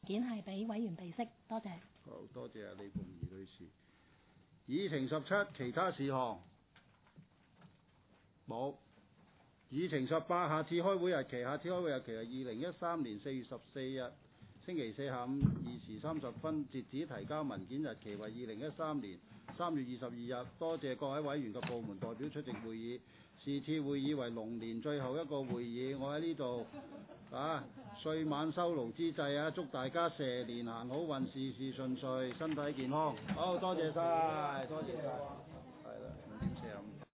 件係俾委員備悉，多謝。 好多謝李鳳儀女士。議程17其他事項冇。議程18下次開會日期，下次開會日期係2013年4月14日星期四下午2時30分，截止提交文件日期為2013年3月22日。多謝各位委員及部門代表出席會議。是次會議為龍年最後一個會議，我喺呢度歲晚收爐之際祝大家蛇年行好運，事事順遂，身體健康。好多謝晒，多謝晒。